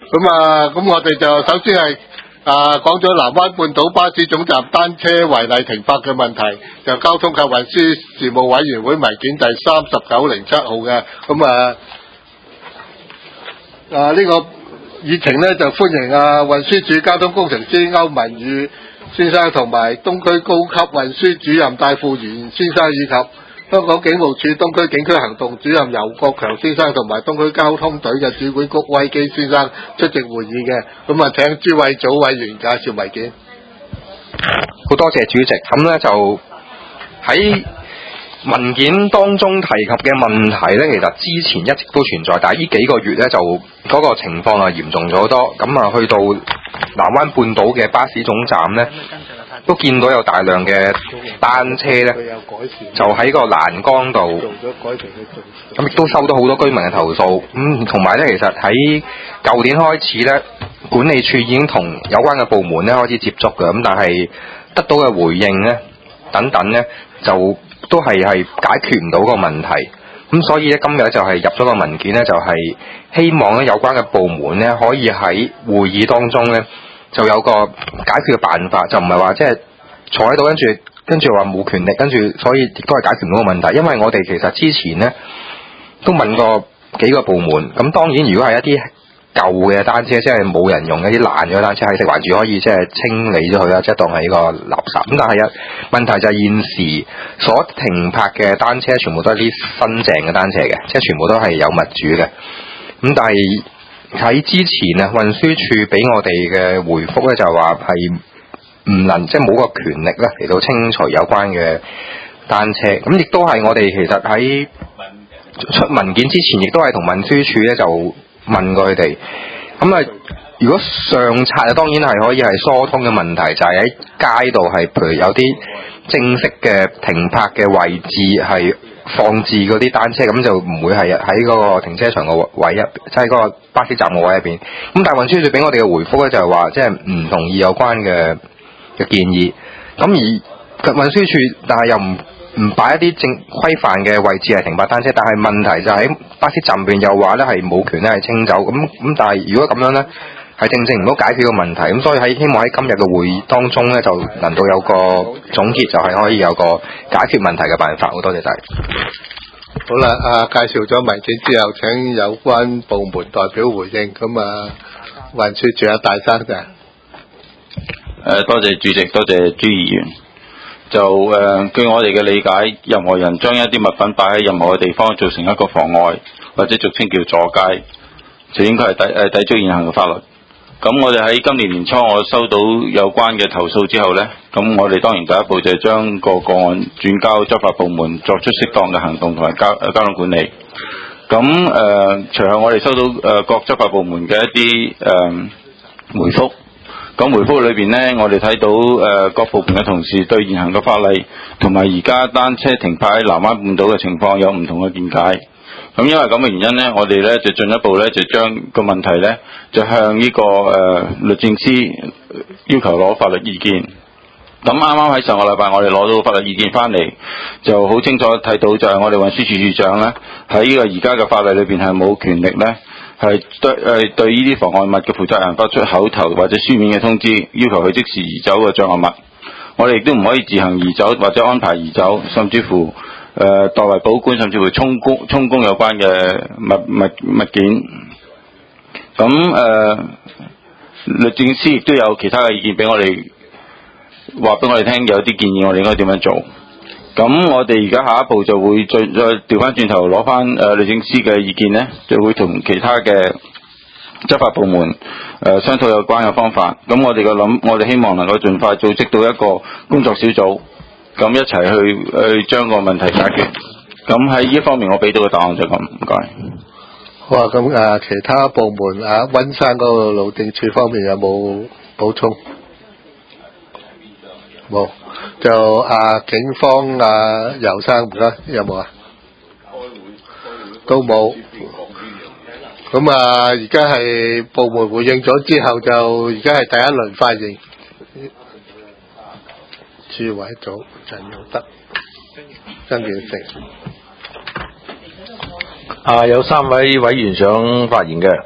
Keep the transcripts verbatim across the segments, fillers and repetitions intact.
咁啊，咁我哋就首先係啊講咗南灣半島巴士總站單車違例停泊嘅問題，就交通及運輸事務委員會文件第三十九零七號嘅，咁啊啊呢、這個議程呢，就歡迎啊運輸署交通工程師歐文宇先生同埋東區高級運輸主任戴富元先生，以及香港警務處東區警區行動主任游國強先生同埋東區交通隊嘅主管谷威基先生出席會議嘅。咁啊，請諸位組委員介紹文件。 好多謝主席。咁呢就喺文件當中提及嘅問題呢，其實之前一直都存在，但係呢幾個月呢，就嗰個情況啊嚴重咗好多。咁啊，去到南灣半島嘅巴士總站呢，都見到有大量嘅單車呢，就喺個欄杆度，咁亦都收到好多居民嘅投訴。咁同埋呢，其實喺舊年開始呢，管理處已經同有關嘅部門呢開始接觸嘅，咁但係得到嘅回應呢，等等呢，就都係係解決唔到個問題。咁所以呢，今日就係入咗個文件呢，就係希望呢有關嘅部門呢，可以喺會議當中呢，就有個解決嘅辦法，就唔係話即係坐喺度跟住跟住話冇權力，跟住所以亦都係解決唔到個問題。因為我哋其實之前呢都問過幾個部門，咁當然如果係一啲舊嘅單車，即係冇人用一啲爛咗嘅單車，喺食環署可以即係清理咗佢啦，即係當係呢個垃圾。咁但係啊問題就係現時所停泊嘅單車全部都係啲新淨嘅單車嘅，即係全部都係有物主嘅。咁但係喺之前啊，運輸署俾我哋嘅回覆咧，就話係唔能即係冇個權力咧嚟到清除有關嘅單車。咁亦都係我哋其實喺出文件之前，亦都係同運輸署咧就問過佢哋。咁啊，如果上策啊，當然係可以係疏通嘅問題，就係、是、喺街度係譬如有啲正式嘅停泊嘅位置係放置嗰啲單車，咁就唔會係喺嗰個停車場個位入，即係嗰個巴士站個位入邊。咁但係運輸署俾我哋嘅回覆咧，就係話即係唔同意有關嘅嘅建議。咁而運輸署，但係又唔唔擺一啲正規範嘅位置係停泊單車，但係問題就喺巴士站邊又話咧係冇權咧係清走。咁咁但係如果咁樣咧，係正正唔好解決個問題。咁所以喺希望喺今日嘅會議當中咧，就能夠有個總結，就係可以有個解決問題嘅辦法。好多謝大家。 好啦，啊介紹咗文件之後，請有關部門代表回應。咁啊，運輸署阿大生嘅。 誒，多謝主席，多謝朱議員。就誒、呃，據我哋嘅理解，任何人將一啲物品擺喺任何嘅地方，造成一個妨礙，或者俗稱叫阻街，就應該係抵誒抵觸現行嘅法律。咁我哋喺今年年初，我收到有關嘅投訴之後呢，咁我哋當然第一步就係將個個案轉交執法部門作出適當嘅行動同埋交誒交通管理。咁誒、呃，隨後我哋收到誒、呃、各執法部門嘅一啲誒、呃、回覆。咁回覆裏邊呢，我哋睇到誒、呃、各部門嘅同事對現行嘅法例同埋而家單車停泊喺南灣半島嘅情況有唔同嘅見解。咁因為咁嘅原因呢，我哋呢就進一步呢就將個問題呢就向呢、這個誒、呃、律政司要求攞法律意見。咁啱啱喺上個禮拜，我哋攞到法律意見翻嚟，就好清楚睇到就係我哋運輸署署長呢喺呢個而家嘅法例裏邊係冇權力呢。係對誒對呢啲妨礙物嘅負責人發出口頭或者書面嘅通知，要求佢即時移走個障礙物。我哋亦都唔可以自行移走或者安排移走，甚至乎誒、呃、代為保管，甚至乎充公充公有關嘅物物物件。咁誒、呃、律政司亦都有其他嘅意見俾我哋，話俾我哋聽有啲建議，我哋應該點樣做。咁我哋而家下一步就會再再調翻轉頭攞翻誒律政司嘅意見呢，就會同其他嘅執法部門誒、呃、商討有關嘅方法。咁我哋嘅諗，我哋希望能夠盡快組織到一個工作小組，咁一齊去去將個問題解決。咁喺呢一方面，我俾到嘅答案就咁，唔該。 好啊，咁啊，其他部門啊，溫山嗰個路政處方面有冇補充？冇。就啊，警方啊，游生唔該，有冇啊？開會，開會都冇。咁啊，而家係部門回應咗之後，就而家係第一輪發言。朱偉祖、陳耀德、曾建成。 啊，有三位委員想發言嘅。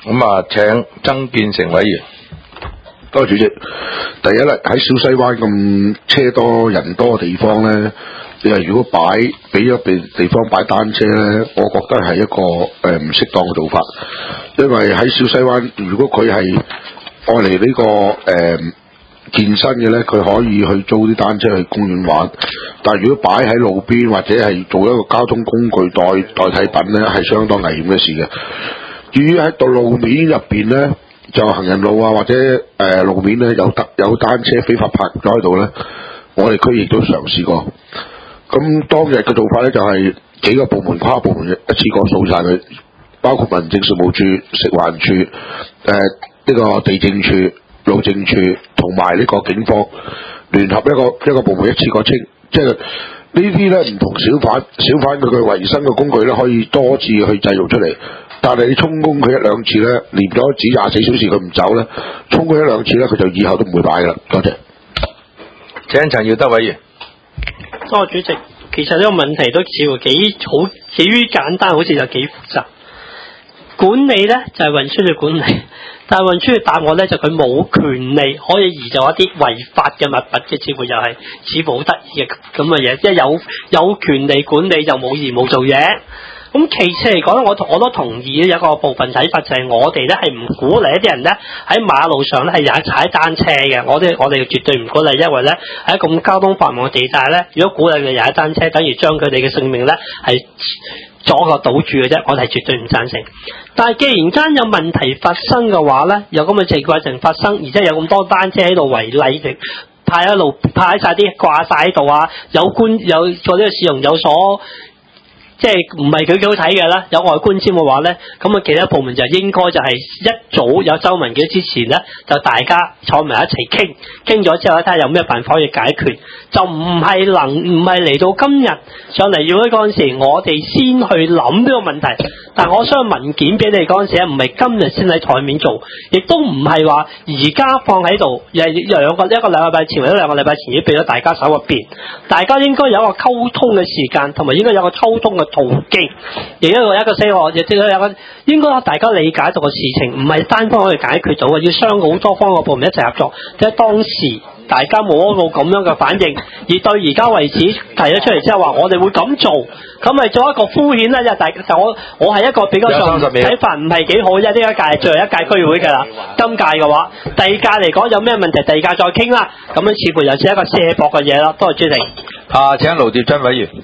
咁啊，請曾建成委員。 多謝主席。第一咧，喺小西灣咁車多人多嘅地方咧，你係如果擺俾咗地地方擺單車咧，我覺得係一個誒唔、呃、適當嘅做法。因為喺小西灣，如果佢係愛嚟呢個誒、呃、健身嘅咧，佢可以去租啲單車去公園玩。但係如果擺喺路邊或者係做一個交通工具代代替品咧，係相當危險嘅事嘅。至於喺道路面入邊咧，就行人路啊或者誒、呃、路面咧有得有單車非法泊咗喺度咧，我哋區亦都嘗試過。咁當日嘅做法咧就係、是、幾個部門跨部門一次過掃晒佢，包括民政事務處、食環署、誒、呃、呢、這個地政處、路政處同埋呢個警方聯合一個一個部門一次過清，即係呢啲咧唔同小販小販佢嘅維生嘅工具咧可以多次去製造出嚟。但係你充公佢一兩次咧，連咗指廿四小時佢唔走咧，充佢一兩次咧，佢就以後都唔會擺噶啦。多謝。 請陳耀德委員。 多謝主席。其實呢個問題都似乎幾好，幾於簡單，好似又幾複雜。管理咧就係、是、運輸嘅管理，但係運輸嘅答案咧就佢、是、冇權利可以移走一啲違法嘅物品嘅，似乎又係似乎好得意嘅咁嘅嘢，即係有有權利管理就冇義務做嘢。咁其次嚟講咧，我我都同意有一個部分睇法，就係我哋咧係唔鼓勵一啲人咧喺馬路上咧係踩踩單車嘅。我哋我哋絕對唔鼓勵，因為咧喺咁交通繁忙嘅地帶咧，如果鼓勵你踩單車，等於將佢哋嘅性命咧係阻個堵住嘅啫。我哋係絕對唔贊成。但係既然間有問題發生嘅話咧，有咁嘅情況發生，而且有咁多單車喺度違例嘅派喺路派晒啲掛晒喺度啊，有官有做呢個市容有所。即係唔係佢幾好睇嘅啦，有外觀添嘅話咧，咁啊其他部門就應該就係一早有周文傑之前咧，就大家坐埋一齊傾，傾咗之後睇下有咩辦法可以解決，就唔係能唔係嚟到今日上嚟議會嗰陣時，我哋先去諗呢個問題。但我相信文件俾你嗰陣時咧，唔係今日先喺台面做，亦都唔係話而家放喺度，又兩個一個禮拜前或者兩個禮拜前已經俾咗大家手入邊，大家應該有一個溝通嘅時間，同埋應該有一個溝通嘅途徑，亦一個一個四個，亦都有一個應該大家理解到個事情，唔係單方可以解決到嘅，要雙好多方個部門一齊合作。即係當時大家冇一個咁樣嘅反應，而對而家為止提咗出嚟之後話我哋會咁做，咁咪做一個敷衍啦。即係大就我我係一個比較上睇法唔係幾好啫。呢一屆最後一屆區議會㗎啦，今屆嘅話，第二屆嚟講有咩問題，第二屆再傾啦。咁樣似乎又似一個卸膊嘅嘢啦。多謝主席。 啊，請盧業珍委員。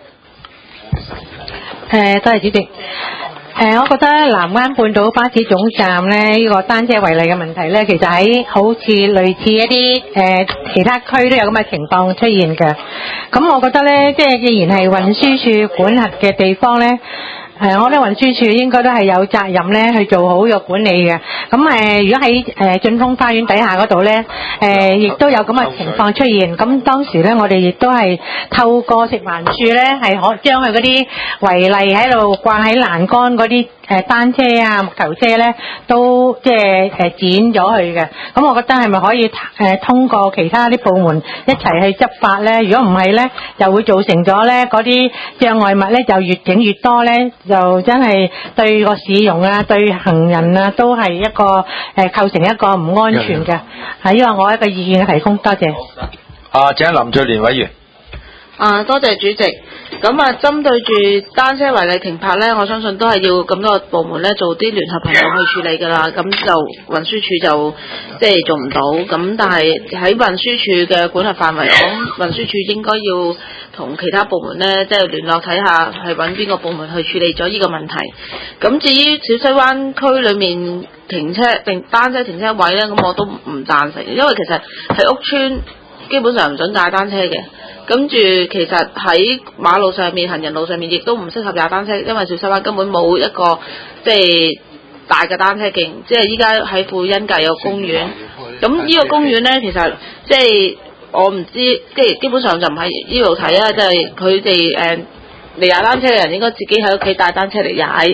誒，多謝主席。誒，我覺得南灣半島巴士總站咧，呢個單車違例嘅問題咧，其實喺好似類似一啲誒其他區都有咁嘅情況出現嘅。咁我覺得咧，即係既然係運輸署管轄嘅地方咧，誒，我覺得運輸署應該都係有責任咧去做好呢個管理嘅。咁誒，如果喺誒駿豐花園底下嗰度咧，誒亦都有咁嘅情況出現。咁當時咧，我哋亦都係透過食環署咧，係可將佢嗰啲違例喺度掛喺欄杆嗰啲誒單車啊、木頭車咧，都即係誒剪咗去嘅。咁我覺得係咪可以誒通過其他啲部門一齊去執法咧？如果唔係咧，就會造成咗咧嗰啲障礙物咧就越整越多咧。就真係對個市容啊，對行人啊，都係一個誒、呃、構成一個唔安全嘅。係因為我一個意見嘅提供，多謝。 啊，請林翠蓮委員。 啊，多謝主席。咁啊，針對住單車違例停泊咧，我相信都係要咁多個部門咧做啲聯合行動去處理㗎啦。咁就運輸署就即係做唔到。咁但係喺運輸署嘅管轄範圍，我諗運輸署應該要同其他部門咧，即係聯絡睇下係揾邊個部門去處理咗呢個問題。咁至於小西灣區裏面停車定單車停車位咧，咁我都唔贊成，因為其實喺屋邨基本上唔準踩單車嘅。跟住其實喺馬路上面、行人路上面亦都唔適合踩單車，因為小西灣根本冇一個即係大嘅單車徑。即係依家喺富欣界有個公園，咁呢個公園呢，其實即係我唔知，即係基本上就唔係呢度睇啊，即係佢哋誒嚟踩單車嘅人應該自己喺屋企帶單車嚟踩。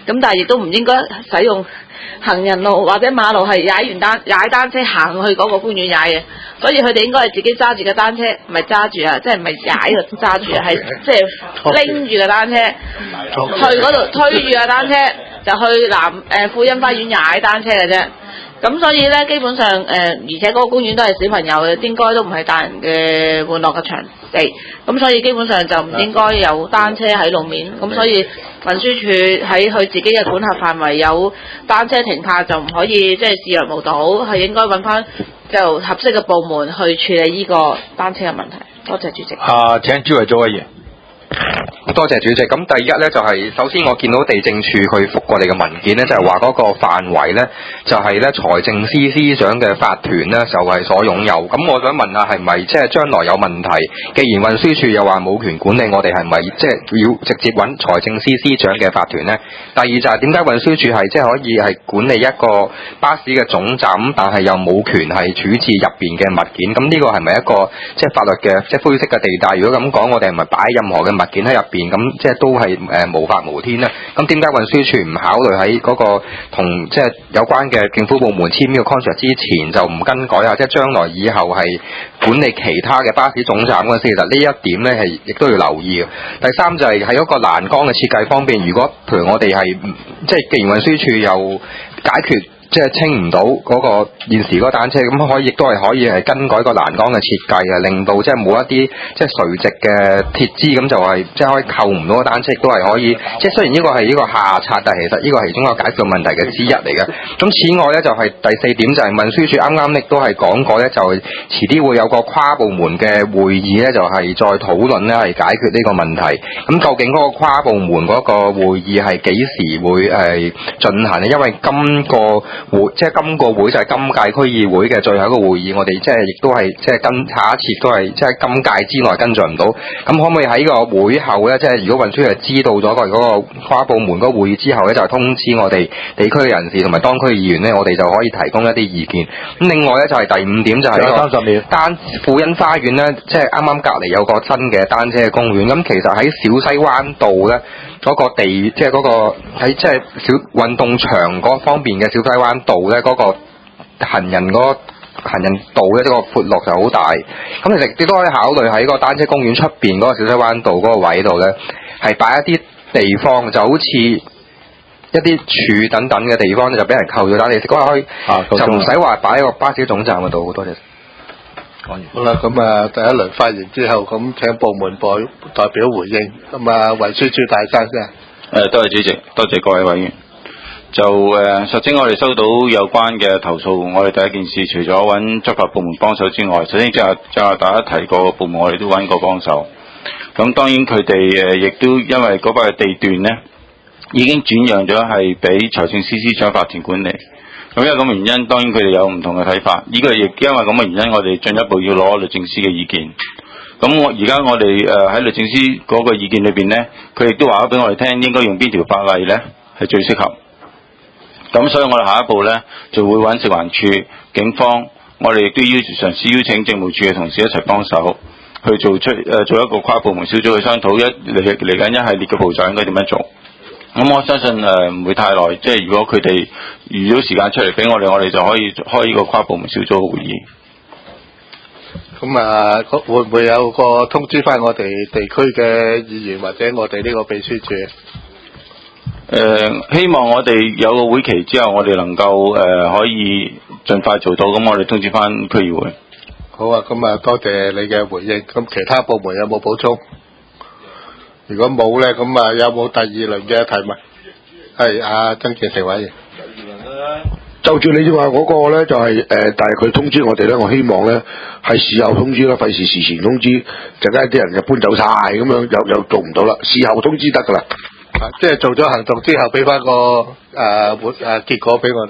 咁但係亦都唔應該使用行人路或者馬路係踩完單踩單車行去嗰個公園踩嘅，所以佢哋應該係自己揸住個單車，唔係揸住啊，即係唔係踩個揸住啊，係即係拎住個單車去嗰度推住個單車就去南誒富欣花園踩單車嘅啫。咁所以咧，基本上誒、呃，而且嗰個公園都係小朋友嘅，應該都唔係大人嘅玩樂嘅場地。咁所以基本上就唔應該有單車喺路面。咁所以運輸署喺佢自己嘅管轄範圍有單車停泊，就唔可以即係視若無睹，係應該揾翻就合適嘅部門去處理呢個單車嘅問題。多謝主席。 啊，請朱偉祖委員。 多謝主席。咁第一咧就係、是、首先我見到地政處去覆過嚟嘅文件咧，就係話嗰個範圍咧就係咧財政司司長嘅法團咧就係所擁有。咁我想問下係咪即係將來有問題？既然運輸署又話冇權管理，我哋係咪即係要直接揾財政司司長嘅法團咧？第二就係點解運輸署係即係可以係管理一個巴士嘅總站，但係又冇權係處置入邊嘅物件？咁呢個係咪一個即係法律嘅即係灰色嘅地帶？如果咁講，我哋係咪擺任何嘅物件喺入邊？咁即係都係誒、呃、無法無天咧。咁點解運輸署唔考慮喺嗰個同即係有關嘅政府部門簽呢個 contract 之前就唔更改啊？即係將來以後係管理其他嘅巴士總站嗰陣時，其實呢一點咧係亦都要留意嘅。第三就係喺嗰個欄杆嘅設計方面，如果譬如我哋係即係既然運輸署又解決即係清唔到嗰個現時嗰個單車，咁可以亦都係可以係更改個欄杆嘅設計啊，令到即係冇一啲即係垂直嘅鐵枝，咁就係即係可以扣唔到個單車，亦都係可以。即係雖然呢個係呢個下策，但係其實呢個係總有解決問題嘅之一嚟嘅。咁此外咧就係、是、第四點就係運輸署啱啱亦都係講過咧，就係遲啲會有個跨部門嘅會議咧，就係、是、再討論咧係解決呢個問題。咁究竟嗰個跨部門嗰個會議係幾時會係進行咧？因為今個會即係今個會就係今屆區議會嘅最後一個會議，我哋即係亦都係即係跟下一次都係即係今屆之內跟進唔到。咁可唔可以喺個會後咧，即係如果運輸係知道咗個嗰個跨部門嗰個會議之後咧，就通知我哋地區嘅人士同埋當區議員咧，我哋就可以提供一啲意見。咁另外咧就係第五點就係三十秒單富欣花園咧，即係啱啱隔離有個新嘅單車公園。咁其實喺小西灣道咧。嗰個地即係嗰個喺即係小運動場嗰方面嘅小西灣道咧，嗰、那個行人嗰、那個、行人道咧，呢、這個闊落就好大。咁其實亦都可以考慮喺個單車公園出邊嗰個小西灣道嗰個位度咧，係擺一啲地方，就好似一啲柱等等嘅地方咧，就俾人扣咗單。你嗰日可以、啊、就唔使話擺喺個巴士總站嗰度。好多謝。 講完好啦，咁啊第一輪發言之後，咁請部門代代表回應。咁啊運輸署大生先。 誒，多謝主席，多謝各位委員。就誒、呃，首先我哋收到有關嘅投訴，我哋第一件事除咗揾執法部門幫手之外，首先即係即係大家提過部門，我哋都揾過幫手。咁當然佢哋誒亦都因為嗰塊地段咧，已經轉讓咗係俾財政司司長法團管理。咁因為咁嘅原因，當然佢哋有唔同嘅睇法。呢個亦因為咁嘅原因，我哋進一步要攞律政司嘅意見。咁我而家我哋誒喺律政司嗰個意見裏邊咧，佢亦都話咗俾我哋聽，應該用邊條法例咧係最適合。咁所以我哋下一步咧就會揾食環署、警方，我哋亦都要嘗試邀請政務處嘅同事一齊幫手去做出誒、呃、做一個跨部門小組去商討一嚟嚟緊一系列嘅步驟應該點樣做。咁我相信誒唔、呃、會太耐，即係如果佢哋預咗時間出嚟俾我哋，我哋就可以開呢個跨部門小組會議。 咁啊，會唔會有個通知翻我哋地區嘅議員或者我哋呢個秘書處？誒、 呃，希望我哋有個會期之後，我哋能夠誒、呃、可以盡快做到，咁我哋通知翻區議會。 好啊，咁啊多謝你嘅回應。咁其他部門有冇補充？如果冇咧，咁啊有冇第二輪嘅提問？係阿曾健成委員。 就住你話嗰個咧，就係、是、誒、呃，但係佢通知我哋咧，我希望咧係事後通知啦，費事事前通知，陣間啲人就搬走晒咁樣，又又做唔到啦。事後通知得噶啦， 啊，即係做咗行動之後，俾翻個誒活誒結果俾我哋。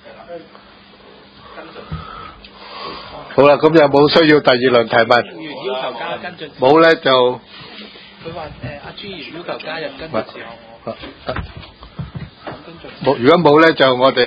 好啦，咁有冇需要第二輪提問？ 要求加跟進。 冇咧就。 佢話誒阿朱議員要求加入跟進事項。 冇，如果冇咧就我哋。